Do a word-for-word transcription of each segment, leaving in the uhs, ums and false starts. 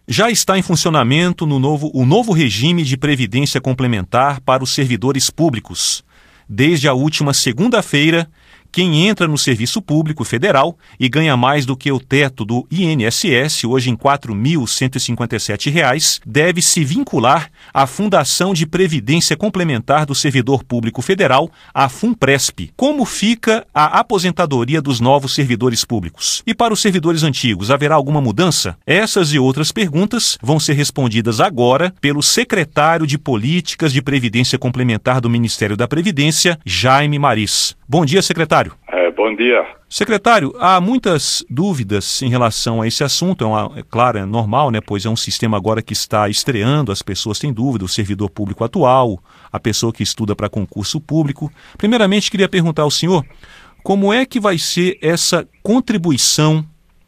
Já está em funcionamento no novo, o novo regime de previdência complementar para os servidores públicos. Desde a última segunda-feira, quem entra no serviço público federal e ganha mais do que o teto do I N S S, hoje em quatro mil cento e cinquenta e sete reais, deve se vincular à Fundação de Previdência Complementar do Servidor Público Federal, a FUNPRESP. Como fica a aposentadoria dos novos servidores públicos? E para os servidores antigos, haverá alguma mudança? Essas e outras perguntas vão ser respondidas agora pelo secretário de Políticas de Previdência Complementar do Ministério da Previdência, Jaime Maris. Bom dia, secretário. É, bom dia. Secretário, há muitas dúvidas em relação a esse assunto. É, uma, é claro, é normal, né? Pois é um sistema agora que está estreando, as pessoas têm dúvida, o servidor público atual, a pessoa que estuda para concurso público. Primeiramente, queria perguntar ao senhor como é que vai ser essa contribuição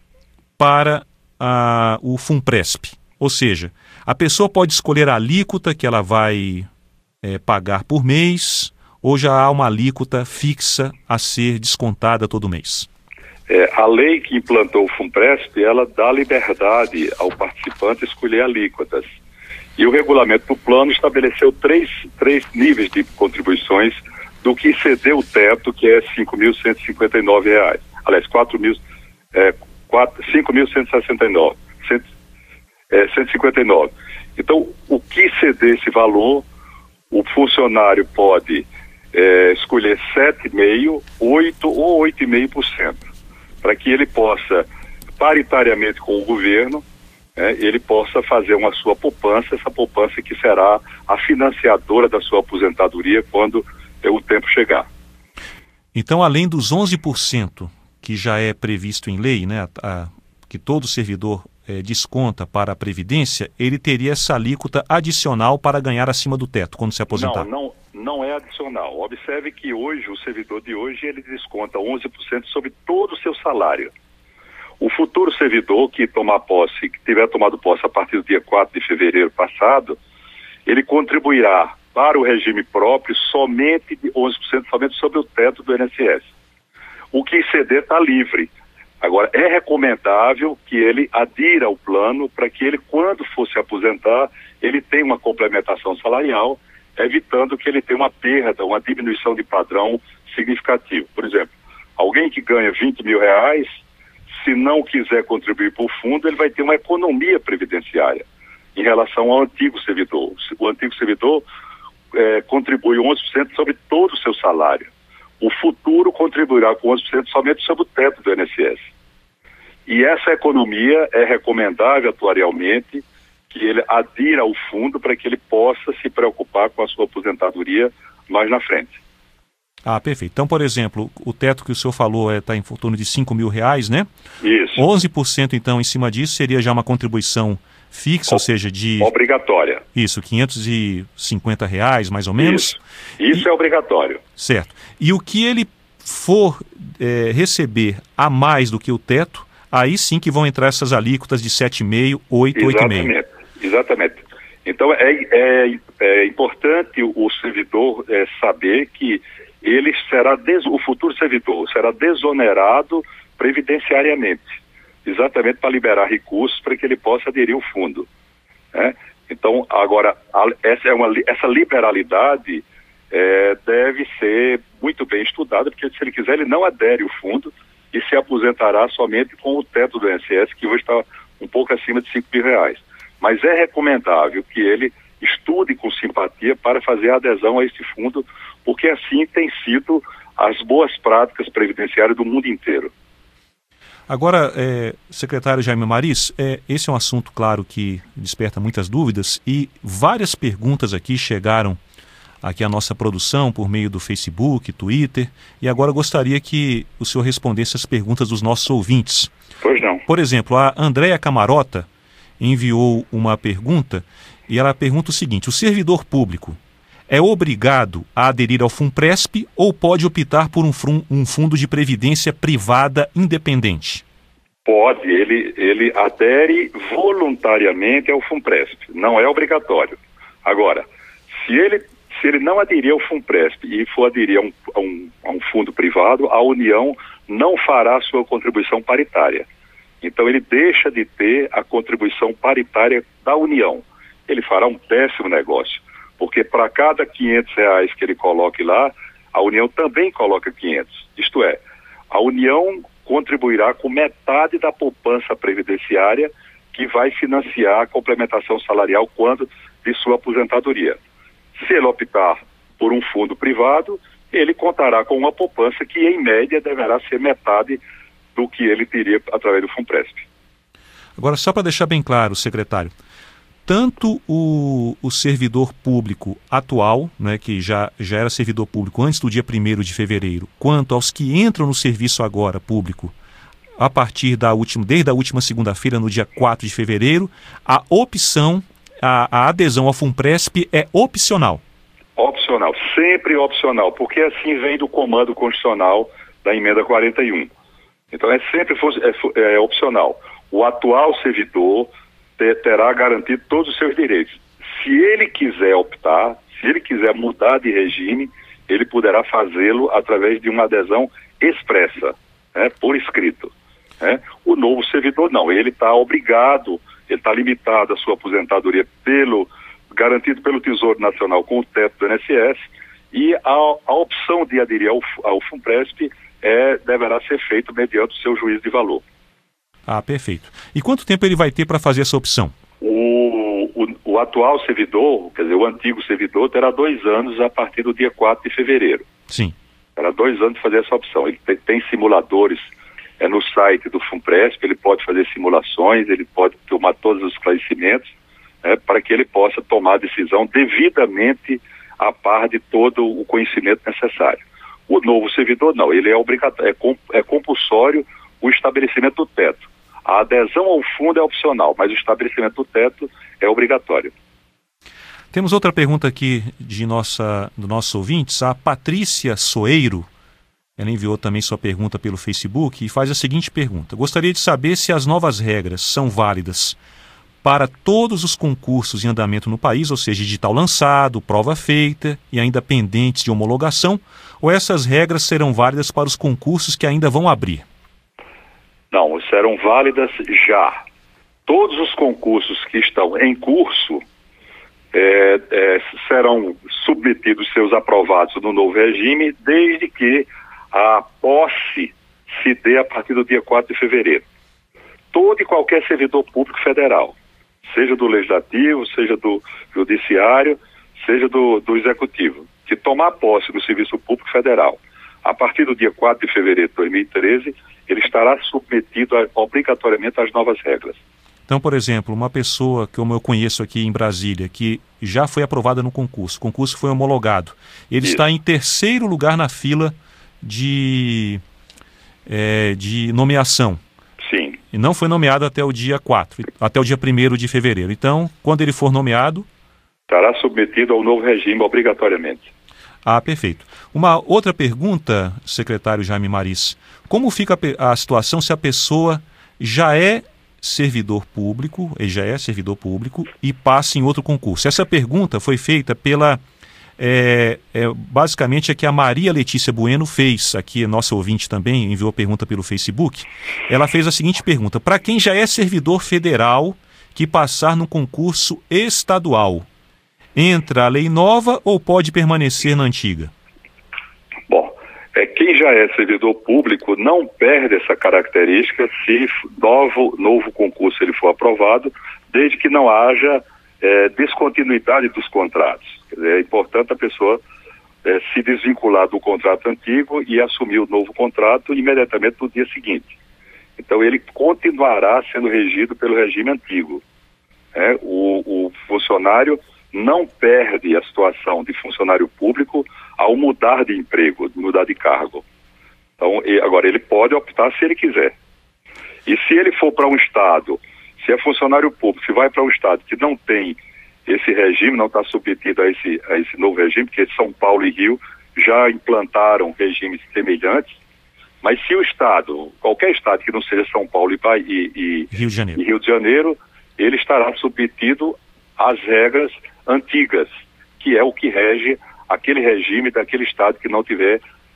para a, o FUNPRESP? Ou seja, a pessoa pode escolher a alíquota que ela vai é, pagar por mês, ou já há uma alíquota fixa a ser descontada todo mês? É, a lei que implantou o FUNPRESP, ela dá liberdade ao participante escolher alíquotas. E o regulamento do plano estabeleceu três, três níveis de contribuições do que excedeu o teto, que é cinco mil cento e cinquenta e nove reais. Aliás, quatro mil, é, cinco mil cento e sessenta e nove, cento, é, cento e cinquenta e nove. Então, o que exceder esse valor, o funcionário pode É, escolher sete vírgula cinco por cento, oito por cento ou oito vírgula cinco por cento, para que ele possa, paritariamente com o governo, é, ele possa fazer uma sua poupança, essa poupança que será a financiadora da sua aposentadoria quando é, o tempo chegar. Então, além dos onze por cento que já é previsto em lei, né, a, a, que todo servidor é, desconta para a Previdência, ele teria essa alíquota adicional para ganhar acima do teto quando se aposentar? Não, não. Não é adicional. Observe que hoje, o servidor de hoje, ele desconta onze por cento sobre todo o seu salário. O futuro servidor que tomar posse, que tiver tomado posse a partir do dia quatro de fevereiro passado, ele contribuirá para o regime próprio somente de onze por cento, somente sobre o teto do I N S S. O que exceder está livre. Agora, é recomendável que ele adira ao plano para que ele, quando for se aposentar, ele tenha uma complementação salarial, evitando que ele tenha uma perda, uma diminuição de padrão significativo. Por exemplo, alguém que ganha vinte mil reais, se não quiser contribuir para o fundo, ele vai ter uma economia previdenciária em relação ao antigo servidor. O antigo servidor é, contribui onze por cento sobre todo o seu salário. O futuro contribuirá com onze por cento somente sobre o teto do I N S S. E essa economia é recomendável atuarialmente que ele adira ao fundo para que ele possa se preocupar com a sua aposentadoria mais na frente. Ah, perfeito. Então, por exemplo, o teto que o senhor falou está é, em torno de cinco mil reais, né? Isso. onze por cento, então, em cima disso, seria já uma contribuição fixa, o... ou seja, de... Obrigatória. Isso, quinhentos e cinquenta reais, mais ou menos. Isso, Isso e... é obrigatório. Certo. E o que ele for é, receber a mais do que o teto, aí sim que vão entrar essas alíquotas de sete vírgula cinco, oito, oito vírgula cinco. Exatamente. Exatamente. Então é, é, é importante o servidor é, saber que ele será, des, o futuro servidor será desonerado previdenciariamente, exatamente para liberar recursos para que ele possa aderir ao fundo. Né? Então, agora, a, essa, é uma, essa liberalidade é, deve ser muito bem estudada, porque se ele quiser, ele não adere ao fundo e se aposentará somente com o teto do I N S S, que hoje está um pouco acima de cinco mil reais. Mas é recomendável que ele estude com simpatia para fazer a adesão a este fundo, porque assim tem sido as boas práticas previdenciárias do mundo inteiro. Agora, é, secretário Jaime Maris, é, esse é um assunto, claro, que desperta muitas dúvidas e várias perguntas aqui chegaram aqui à nossa produção por meio do Facebook, Twitter, e agora gostaria que o senhor respondesse as perguntas dos nossos ouvintes. Pois não. Por exemplo, a Andréia Camarota enviou uma pergunta e ela pergunta o seguinte: o servidor público é obrigado a aderir ao FUNPRESP ou pode optar por um, frum, um fundo de previdência privada independente? Pode, ele, ele adere voluntariamente ao FUNPRESP, não é obrigatório. Agora, se ele, se ele não aderir ao FUNPRESP e for aderir a um, a, um, a um fundo privado, a União não fará sua contribuição paritária. Então ele deixa de ter a contribuição paritária da União. Ele fará um péssimo negócio, porque para cada quinhentos reais que ele coloque lá, a União também coloca quinhentos. Isto é, a União contribuirá com metade da poupança previdenciária que vai financiar a complementação salarial quando de sua aposentadoria. Se ele optar por um fundo privado, ele contará com uma poupança que, em média, deverá ser metade do que ele teria através do Funpresp. Agora, só para deixar bem claro, secretário, tanto o, o servidor público atual, né, que já, já era servidor público antes do dia primeiro de fevereiro, quanto aos que entram no serviço agora público, a partir da última, desde a última segunda-feira, no dia quatro de fevereiro, a opção, a, a adesão ao Funpresp é opcional. Opcional, sempre opcional, porque assim vem do comando constitucional da emenda quarenta e um. Então é sempre é, é opcional. O atual servidor ter, terá garantido todos os seus direitos. Se ele quiser optar, se ele quiser mudar de regime, ele poderá fazê-lo através de uma adesão expressa, né, por escrito. Né? O novo servidor não, ele está obrigado, ele está limitado à sua aposentadoria pelo, garantido pelo Tesouro Nacional com o teto do I N S S, e a, a opção de aderir ao, ao Funpresp é, deverá ser feita mediante o seu juízo de valor. Ah, perfeito. E quanto tempo ele vai ter para fazer essa opção? O, o, o atual servidor, quer dizer, o antigo servidor, terá dois anos a partir do dia quatro de fevereiro. Sim. Terá dois anos de fazer essa opção. Ele tem, tem simuladores é, no site do Funpresp, ele pode fazer simulações, ele pode tomar todos os esclarecimentos, é, para que ele possa tomar a decisão devidamente a par de todo o conhecimento necessário. O novo servidor não, ele é obrigatório, é, comp, é compulsório o estabelecimento do teto. A adesão ao fundo é opcional, mas o estabelecimento do teto é obrigatório. Temos outra pergunta aqui de nossa, do nosso ouvintes, a Patrícia Soeiro. Ela enviou também sua pergunta pelo Facebook e faz a seguinte pergunta: gostaria de saber se as novas regras são válidas para todos os concursos em andamento no país, ou seja, edital lançado, prova feita e ainda pendentes de homologação, ou essas regras serão válidas para os concursos que ainda vão abrir? Não, serão válidas já. Todos os concursos que estão em curso é, é, serão submetidos seus aprovados no novo regime, desde que a posse se dê a partir do dia quatro de fevereiro. Todo e qualquer servidor público federal, seja do Legislativo, seja do Judiciário, seja do, do Executivo, que tomar posse do Serviço Público Federal, a partir do dia quatro de fevereiro de dois mil e treze, ele estará submetido a, obrigatoriamente às novas regras. Então, por exemplo, uma pessoa que eu conheço aqui em Brasília, que já foi aprovada no concurso, o concurso foi homologado, ele Isso. está em terceiro lugar na fila de, é, de nomeação. Sim. E não foi nomeado até o dia quatro, até o dia primeiro de fevereiro. Então, quando ele for nomeado... estará submetido ao novo regime obrigatoriamente. Ah, perfeito. Uma outra pergunta, secretário Jaime Maris. Como fica a, a situação se a pessoa já é servidor público, ele já é servidor público e passa em outro concurso? Essa pergunta foi feita pela... É, é, basicamente é que a Maria Letícia Bueno fez, aqui nossa ouvinte também enviou pergunta pelo Facebook. Ela fez a seguinte pergunta: para quem já é servidor federal que passar no concurso estadual, entra a lei nova ou pode permanecer na antiga? Bom, é, quem já é servidor público não perde essa característica se novo, novo concurso ele for aprovado, desde que não haja é, descontinuidade dos contratos. Quer dizer, é importante a pessoa é, se desvincular do contrato antigo e assumir o novo contrato imediatamente no dia seguinte. Então ele continuará sendo regido pelo regime antigo. É, o, o funcionário não perde a situação de funcionário público ao mudar de emprego, mudar de cargo. Então, e, agora, ele pode optar se ele quiser. E se ele for para um estado, se é funcionário público, se vai para um estado que não tem esse regime, não está submetido a esse, a esse novo regime, porque São Paulo e Rio já implantaram regimes semelhantes, mas se o estado, qualquer estado que não seja São Paulo e, e, e, Rio de Janeiro. e Rio de Janeiro, ele estará submetido às regras antigas, que é o que rege aquele regime daquele estado que não tiver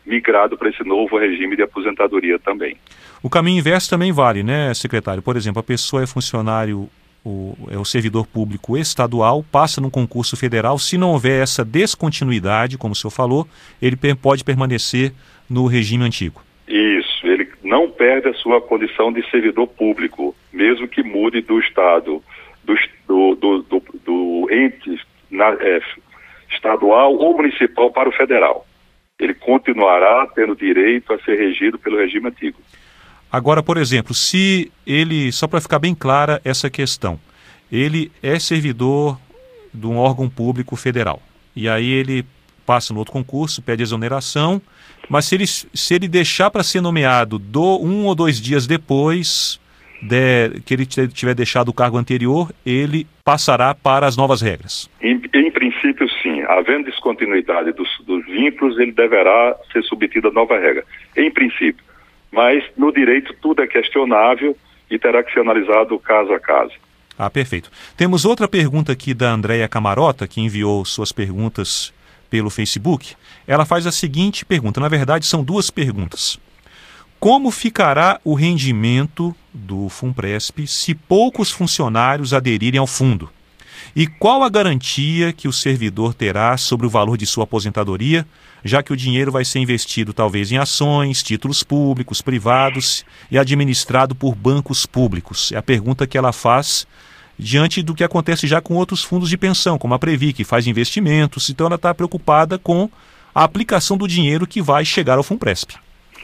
migrado para esse novo regime de aposentadoria também. O caminho inverso também vale, né, secretário? Por exemplo, a pessoa é funcionário, o, é o servidor público estadual, passa num concurso federal, se não houver essa descontinuidade, como o senhor falou, ele pode permanecer no regime antigo. Isso, ele não perde a sua condição de servidor público, mesmo que mude do Estado, do, do, do, do, do ente na, é, estadual ou municipal para o federal. Ele continuará tendo direito a ser regido pelo regime antigo. Agora, por exemplo, se ele, só para ficar bem clara essa questão, ele é servidor de um órgão público federal, e aí ele passa no outro concurso, pede exoneração, mas se ele, se ele deixar para ser nomeado do, um ou dois dias depois de, que ele tiver deixado o cargo anterior, ele passará para as novas regras? Em, em princípio, sim. Havendo descontinuidade dos, dos vínculos, ele deverá ser submetido à nova regra. Em princípio. Mas no direito tudo é questionável e terá que ser analisado caso a caso. Ah, perfeito. Temos outra pergunta aqui da Andréia Camarota, que enviou suas perguntas pelo Facebook. Ela faz a seguinte pergunta, na verdade são duas perguntas. Como ficará o rendimento do FUNPRESP se poucos funcionários aderirem ao fundo? E qual a garantia que o servidor terá sobre o valor de sua aposentadoria, já que o dinheiro vai ser investido talvez em ações, títulos públicos, privados e administrado por bancos públicos? É a pergunta que ela faz diante do que acontece já com outros fundos de pensão, como a Previ, que faz investimentos. Então ela está preocupada com a aplicação do dinheiro que vai chegar ao FUNPRESP.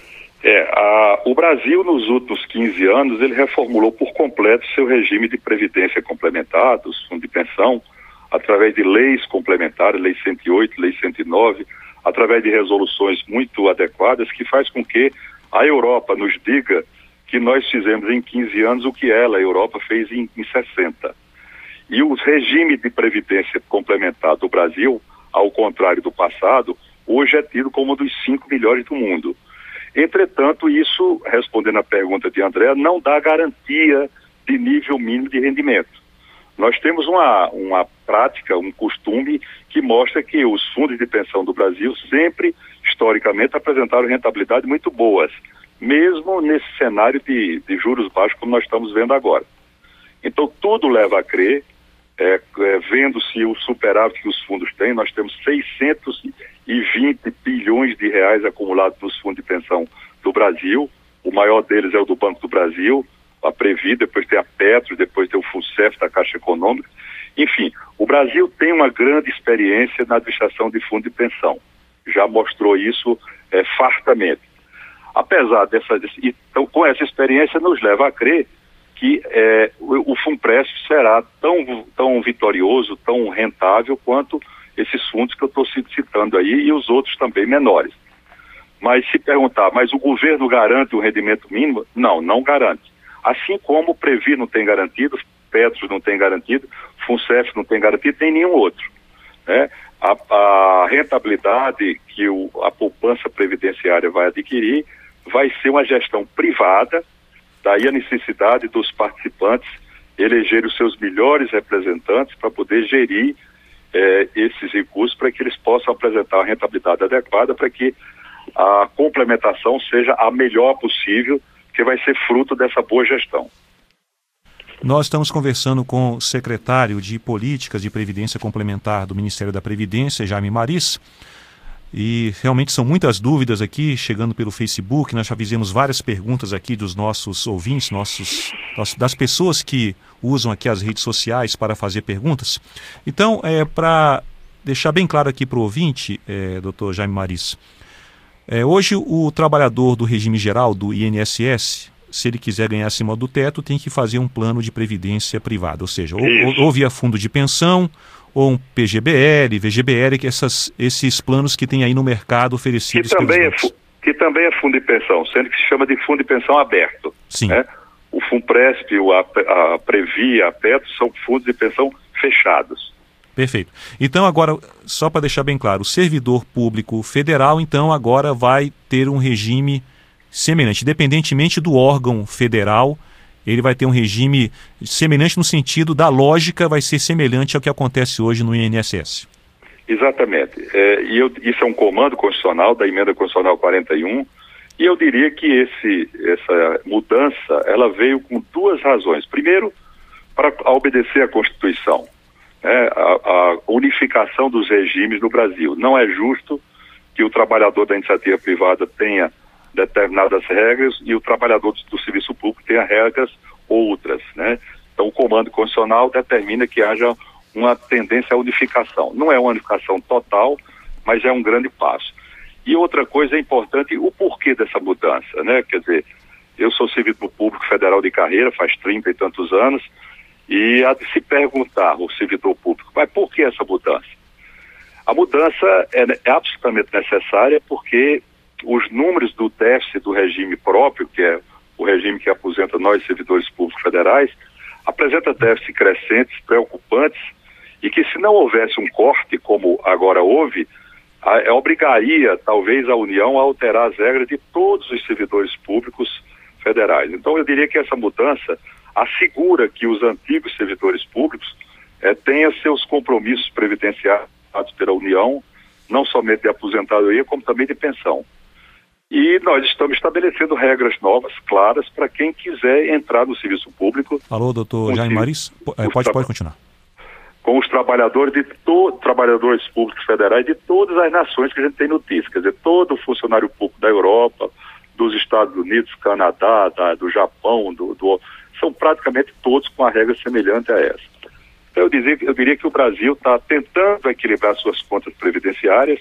É, a, o Brasil, nos últimos quinze anos, ele reformulou por completo seu regime de previdência complementar, dos fundos de pensão, através de leis complementares, Lei cento e oito, Lei cento e nove, através de resoluções muito adequadas, que faz com que a Europa nos diga que nós fizemos em quinze anos o que ela, a Europa, fez em, em sessenta. E o regime de previdência complementar do Brasil, ao contrário do passado, hoje é tido como um dos cinco melhores do mundo. Entretanto, isso, respondendo à pergunta de André, não dá garantia de nível mínimo de rendimento. Nós temos uma, uma prática, um costume que mostra que os fundos de pensão do Brasil sempre, historicamente, apresentaram rentabilidade muito boas, mesmo nesse cenário de, de juros baixos como nós estamos vendo agora. Então, tudo leva a crer, é, é, vendo-se o superávit que os fundos têm, nós temos seiscentos e vinte bilhões de reais acumulados nos fundos de pensão do Brasil. O maior deles é o do Banco do Brasil, a Previ, depois tem a Petro, depois tem o FUNCEF da Caixa Econômica. Enfim, o Brasil tem uma grande experiência na administração de fundo de pensão. Já mostrou isso é, fartamente. Apesar dessa... Então, com essa experiência, nos leva a crer que é, o, o FUNPRESP será tão, tão vitorioso, tão rentável quanto esses fundos que eu estou citando aí e os outros também menores. Mas se perguntar, mas o governo garante o rendimento mínimo? Não, não garante. Assim como o Previ não tem garantido, Petro não tem garantido, FUNCEF não tem garantido, nem nenhum outro. Né? A, a rentabilidade que o, a poupança previdenciária vai adquirir vai ser uma gestão privada, daí a necessidade dos participantes elegerem os seus melhores representantes para poder gerir É, esses recursos para que eles possam apresentar a rentabilidade adequada para que a complementação seja a melhor possível, que vai ser fruto dessa boa gestão. Nós estamos conversando com o secretário de Políticas de Previdência Complementar do Ministério da Previdência, Jaime Maris, e realmente são muitas dúvidas aqui chegando pelo Facebook. Nós já fizemos várias perguntas aqui dos nossos ouvintes, nossos, das pessoas que usam aqui as redes sociais para fazer perguntas. Então, é, para deixar bem claro aqui para o ouvinte, é, doutor Jaime Maris, é, hoje o trabalhador do regime geral, do I N S S, se ele quiser ganhar acima do teto, tem que fazer um plano de previdência privada, ou seja, ou, ou, ou via fundo de pensão, ou um P G B L, V G B L, que essas, esses planos que tem aí no mercado oferecidos que também pelos é bancos. Que também é fundo de pensão, sendo que se chama de fundo de pensão aberto. Sim. Né? O FUNPRESP, a, a Previ, a Petro são fundos de pensão fechados. Perfeito. Então agora, só para deixar bem claro, o servidor público federal, então, agora vai ter um regime semelhante, independentemente do órgão federal, ele vai ter um regime semelhante no sentido da lógica, vai ser semelhante ao que acontece hoje no I N S S. Exatamente. É, e eu, isso é um comando constitucional da emenda constitucional quarenta e um, e eu diria que esse, essa mudança, ela veio com duas razões. Primeiro, para obedecer à Constituição, né, a, a unificação dos regimes no Brasil. Não é justo que o trabalhador da iniciativa privada tenha determinadas regras e o trabalhador do, do serviço público tenha regras outras, né? Então o comando constitucional determina que haja uma tendência à unificação. Não é uma unificação total, mas é um grande passo. E outra coisa importante, o porquê dessa mudança, né? Quer dizer, eu sou servidor público federal de carreira, faz trinta e tantos anos, e há de se perguntar, o servidor público, mas por que essa mudança? A mudança é, é absolutamente necessária porque os números do déficit do regime próprio, que é o regime que aposenta nós, servidores públicos federais, apresenta déficits crescentes, preocupantes, e que se não houvesse um corte, como agora houve, a, obrigaria talvez a União a alterar as regras de todos os servidores públicos federais. Então eu diria que essa mudança assegura que os antigos servidores públicos eh, tenham seus compromissos previdenciários pela União, não somente de aposentadoria, como também de pensão. E nós estamos estabelecendo regras novas, claras, para quem quiser entrar no serviço público. Alô, doutor Jaime Maris? Pode, pode continuar. Com os trabalhadores de to, trabalhadores públicos federais de todas as nações que a gente tem notícia, quer dizer, todo funcionário público da Europa, dos Estados Unidos, Canadá, da, do Japão, do, do, são praticamente todos com a regra semelhante a essa. Então eu, dizia, eu diria que o Brasil está tentando equilibrar suas contas previdenciárias,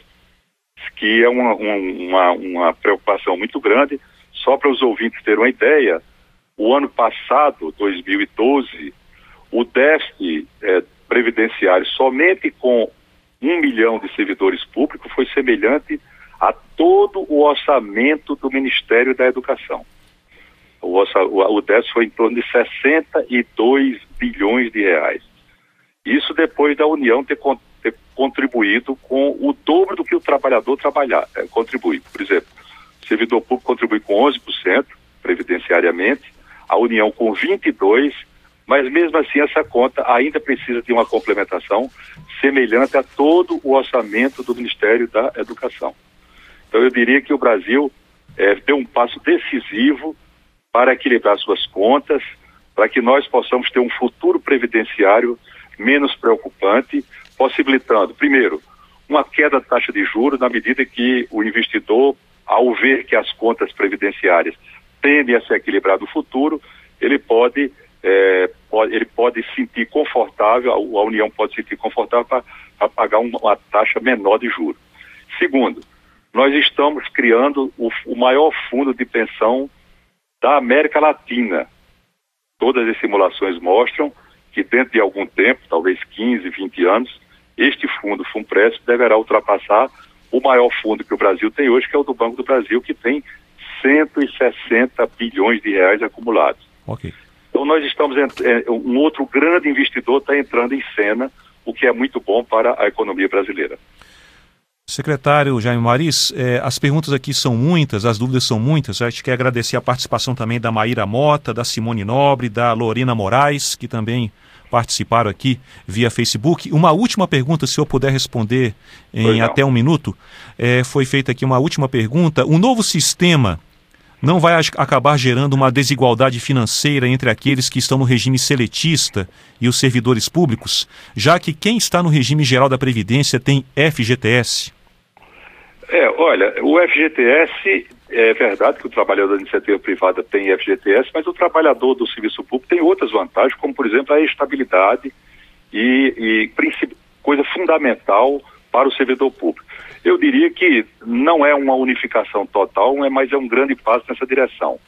que é uma, uma, uma preocupação muito grande. Só para os ouvintes terem uma ideia, o ano passado, dois mil e doze, o déficit é, previdenciário somente com um milhão de servidores públicos foi semelhante a todo o orçamento do Ministério da Educação. O, orça, o, o déficit foi em torno de sessenta e dois bilhões de reais. Isso depois da União ter, ter contribuído com o dobro do que o trabalhador trabalhar, é, contribui. Por exemplo, o servidor público contribui com onze por cento previdenciariamente, a União com vinte e dois por cento, mas mesmo assim essa conta ainda precisa de uma complementação semelhante a todo o orçamento do Ministério da Educação. Então eu diria que o Brasil é, deu um passo decisivo para equilibrar suas contas, para que nós possamos ter um futuro previdenciário menos preocupante, possibilitando, primeiro, uma queda da taxa de juros na medida que o investidor, ao ver que as contas previdenciárias tendem a se equilibrar no futuro, ele pode, é, pode, ele pode se sentir confortável, a União pode se sentir confortável para pagar uma, uma taxa menor de juros. Segundo, nós estamos criando o, o maior fundo de pensão da América Latina. Todas as simulações mostram que dentro de algum tempo, talvez quinze, vinte anos, este fundo, Funpresp, deverá ultrapassar o maior fundo que o Brasil tem hoje, que é o do Banco do Brasil, que tem cento e sessenta bilhões de reais acumulados. Okay. Então nós estamos, um outro grande investidor está entrando em cena, o que é muito bom para a economia brasileira. Secretário Jaime Maris, eh, as perguntas aqui são muitas, as dúvidas são muitas. A gente quer agradecer a participação também da Maíra Mota, da Simone Nobre, da Lorena Moraes, que também participaram aqui via Facebook. Uma última pergunta, se eu puder responder em até um minuto. Eh, foi feita aqui uma última pergunta. O novo sistema não vai acabar gerando uma desigualdade financeira entre aqueles que estão no regime seletista e os servidores públicos, já que quem está no regime geral da Previdência tem F G T S? É, olha, o F G T S, é verdade que o trabalhador da iniciativa privada tem F G T S, mas o trabalhador do serviço público tem outras vantagens, como, por exemplo, a estabilidade e, e coisa fundamental para o servidor público. Eu diria que não é uma unificação total, mas é um grande passo nessa direção.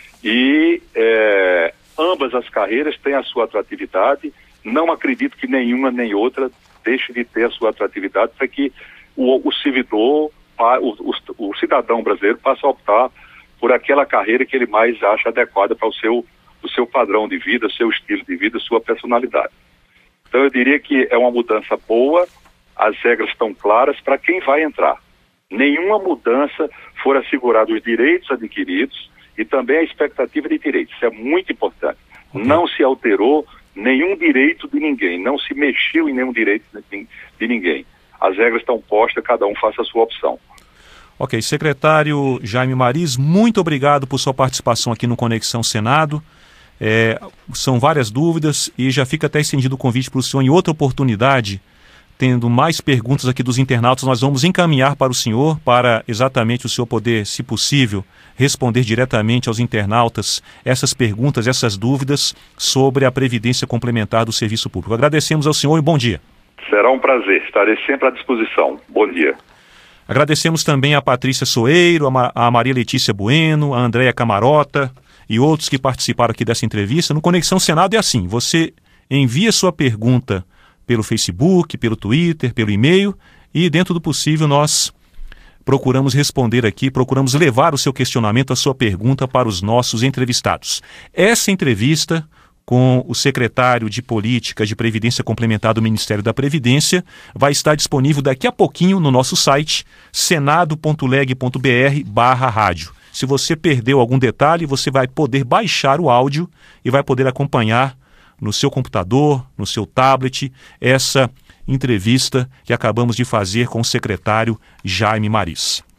E é, ambas as carreiras têm a sua atratividade, não acredito que nenhuma nem outra deixe de ter a sua atratividade para que o, o servidor... O, o, o cidadão brasileiro passa a optar por aquela carreira que ele mais acha adequada para o seu, o seu padrão de vida, seu estilo de vida, sua personalidade. Então eu diria que é uma mudança boa, as regras estão claras para quem vai entrar. Nenhuma mudança for assegurada os direitos adquiridos e também a expectativa de direitos. Isso é muito importante. Uhum. Não se alterou nenhum direito de ninguém, não se mexeu em nenhum direito de, de ninguém. as regras estão postas, cada um faça a sua opção. Ok, secretário Jaime Maris, muito obrigado por sua participação aqui no Conexão Senado. É, são várias dúvidas e já fica até estendido o convite para o senhor em outra oportunidade, tendo mais perguntas aqui dos internautas, nós vamos encaminhar para o senhor, para exatamente o senhor poder, se possível, responder diretamente aos internautas essas perguntas, essas dúvidas sobre a Previdência Complementar do Serviço Público. Agradecemos ao senhor e bom dia. Será um prazer, estarei sempre à disposição. Bom dia. Agradecemos também a Patrícia Soeiro, a, Ma a Maria Letícia Bueno, a Andréia Camarota e outros que participaram aqui dessa entrevista. No Conexão Senado é assim, você envia sua pergunta pelo Facebook, pelo Twitter, pelo e-mail e, dentro do possível, nós procuramos responder aqui, procuramos levar o seu questionamento, a sua pergunta para os nossos entrevistados. Essa entrevista com o secretário de Política de Previdência Complementar do Ministério da Previdência vai estar disponível daqui a pouquinho no nosso site senado ponto leg ponto br barra rádio. Se você perdeu algum detalhe, você vai poder baixar o áudio e vai poder acompanhar no seu computador, no seu tablet, essa entrevista que acabamos de fazer com o secretário Jaime Maris.